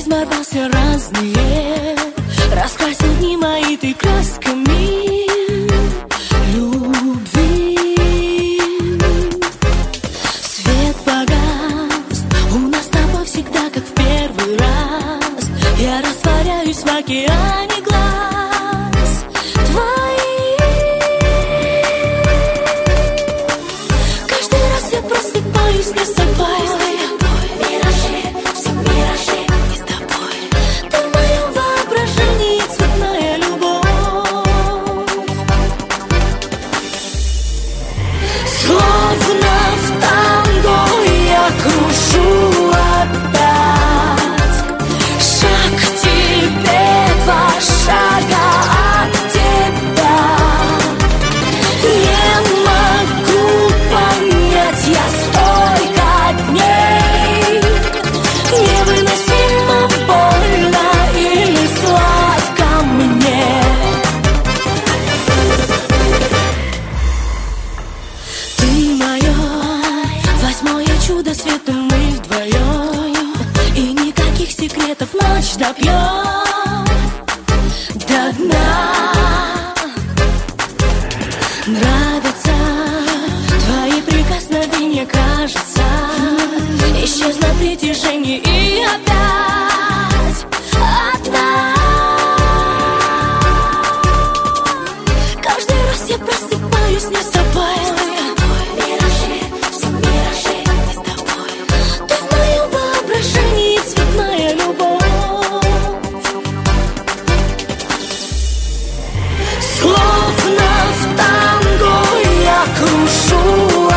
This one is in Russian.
ворвался разные, раскрасил дни мои ты красками любви. Свет погас, у нас с тобой всегда как в первый раз. Я растворяюсь в океане глаз твоих. Каждый раз я просыпаюсь не с собой. Крушу опять, шаг к тебе, два шага от тебя. Не могу понять я столько дней, невыносимо больно или сладко мне. Ты мое восьмое чудо света, мы вдвоем, и никаких секретов ночь допьем до дна. Нравятся твои прикосновения, кажется, исчезло притяжение и опять одна. Каждый раз я просыпаюсь не с собой.